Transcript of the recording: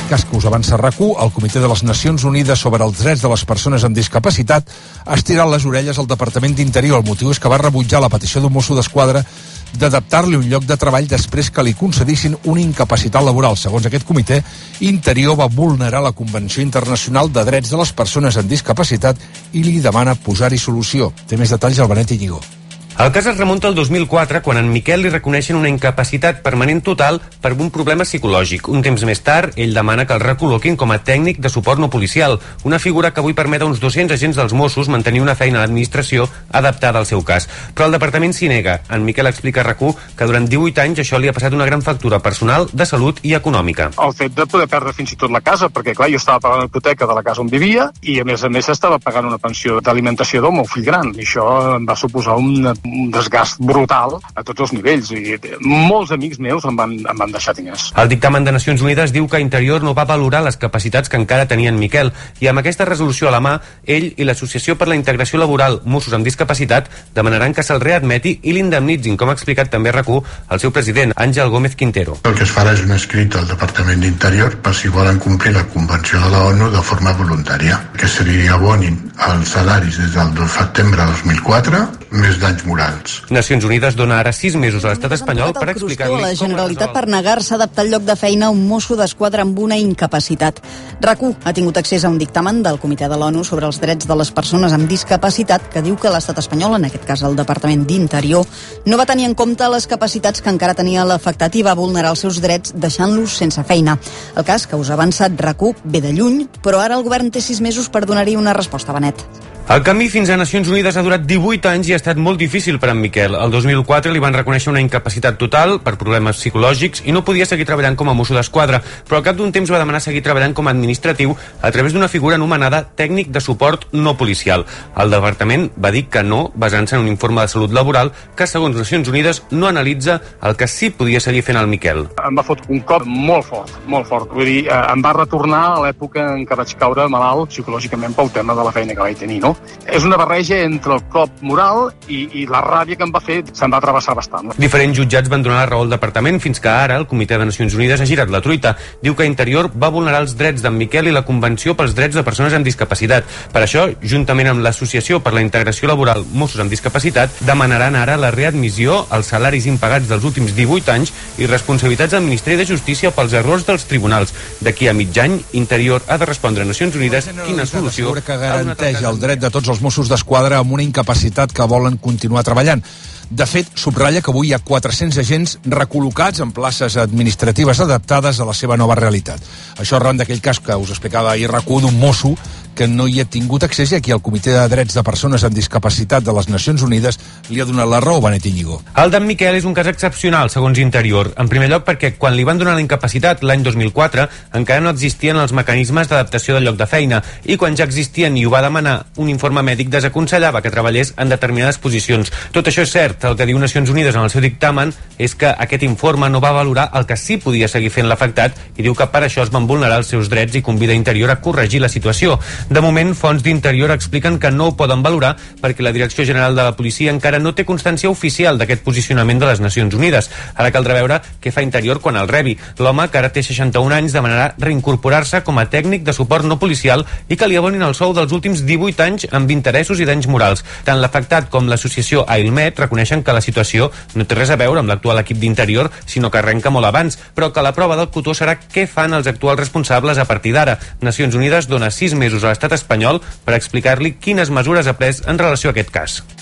cas que us avança RAC1, el Comitè de les Nacions Unides sobre els drets de les persones amb discapacitat ha estirat les orelles al Departament d'Interior. El motiu és que va rebutjar la petició d'un mosso d'esquadra d'adaptar-li un lloc de treball després que li concedissin una incapacitat laboral. Segons aquest comitè, Interior va vulnerar la Convenció Internacional de Drets de les Persones amb Discapacitat i li demana posar-hi solució. Té més detalls al Benet Iñigo. El cas es remunta al 2004, quan a en Miquel li reconeixen una incapacitat permanent total per un problema psicològic. Un temps més tard, ell demana que el recol·loquin com a tècnic de suport no policial, una figura que avui permet a uns 200 agents dels Mossos mantenir una feina a l'administració adaptada al seu cas. Però el departament s'hi nega. En Miquel explica a RAC1 que durant 18 anys això li ha passat una gran factura personal, de salut i econòmica. El fet de poder perdre fins i tot la casa, perquè clar, jo estava pagant la hipoteca de la casa on vivia i a més estava pagant una pensió d'alimentació del meu fill gran. I això em va suposar un desgast brutal a tots els nivells i molts amics meus em van deixar diners. El dictamen de Nacions Unides diu que Interior no va valorar les capacitats que encara tenia en Miquel i amb aquesta resolució a la mà, ell i l'Associació per la Integració Laboral Mossos amb Discapacitat demanaran que se'l readmeti i l'indemnitzin, com ha explicat també a RAC1 el seu president, Àngel Gómez Quintero. El que es farà és un escrit al Departament d'Interior per si volen complir la Convenció de la ONU de forma voluntària, que se li abonin els salaris des del setembre de 2004 més danys morals. Nacions Unides dona ara 6 mesos a l'estat espanyol per explicar-li la Generalitat per negar-se a adaptar el lloc de feina a un mosso d'esquadra amb una incapacitat. RAC1 ha tingut accés a un dictamen del Comitè de l'ONU sobre els drets de les persones amb discapacitat que diu que l'estat espanyol, en aquest cas el Departament d'Interior, no va tenir en compte les capacitats que encara tenia l'afectat i va vulnerar els seus drets deixant-los sense feina. El cas que us ha avançat RAC1 ve de lluny, però ara el govern té 6 mesos per donar-hi una resposta, Benet. El camí fins a Nacions Unides ha durat 18 anys i ha estat molt difícil per en Miquel. El 2004 li van reconèixer una incapacitat total per problemes psicològics i no podia seguir treballant com a mosso d'esquadra, però al cap d'un temps va demanar seguir treballant com a administratiu a través d'una figura anomenada tècnic de suport no policial. El departament va dir que no, basant-se en un informe de salut laboral que, segons Nacions Unides, no analitza el que sí podia seguir fent el Miquel. Em va fotre un cop molt fort. Vull dir, em va retornar a l'època en què vaig caure malalt psicològicament pel tema de la feina que vaig tenir, no? És una barreja entre el cop moral i la ràbia que em va fer, se'm va travessar bastant. Diferents jutjats van donar la raó al departament fins que ara el Comitè de Nacions Unides ha girat la truita. Diu que Interior va vulnerar els drets d'en Miquel i la Convenció pels drets de persones amb discapacitat. Per això, juntament amb l'Associació per la Integració Laboral Mossos amb Discapacitat, demanaran ara la readmissió, els salaris impagats dels últims 18 anys i responsabilitats al Ministeri de Justícia pels errors dels tribunals. D'aquí a mig any, Interior ha de respondre a Nacions Unides quina solució que garanteix el dret de tots els Mossos d'Esquadra amb una incapacitat que volen continuar treballant. De fet, subratlla que avui hi ha 400 agents recol·locats en places administratives adaptades a la seva nova realitat. Això arran d'aquell cas que us explicava ahir RAC1 d'un mosso que no hi ha tingut accés i aquí el Comitè de Drets de Persones amb Discapacitat de les Nacions Unides li ha donat la raó, Benet Iñigo. El d'en Miquel és un cas excepcional, segons Interior. En primer lloc perquè quan li van donar la incapacitat l'any 2004 encara no existien els mecanismes d'adaptació del lloc de feina i quan ja existien i ho va demanar un informe mèdic desaconsellava que treballés en determinades posicions. Tot això és cert, el que diu Nacions Unides en el seu dictamen és que aquest informe no va valorar el que sí podia seguir fent l'afectat i diu que per això es van vulnerar els seus drets i convida Interior a corregir la situació. De moment, fonts d'Interior expliquen que no ho poden valorar perquè la Direcció General de la Policia encara no té constància oficial d'aquest posicionament de les Nacions Unides. Ara caldrà veure què fa Interior quan el rebi. L'home, que ara té 61 anys, demanarà reincorporar-se com a tècnic de suport no policial i que li abonin el sou dels últims 18 anys amb interessos i danys morals. Tant l'afectat com l'associació AILMET reconeixen que la situació no té res a veure amb l'actual equip d'Interior, sinó que arrenca molt abans, però que la prova del cotó serà què fan els actuals responsables a partir d'ara. Nacions Unides dona 6 mesos a l'estat espanyol per explicar-li quines mesures ha pres en relació a aquest cas.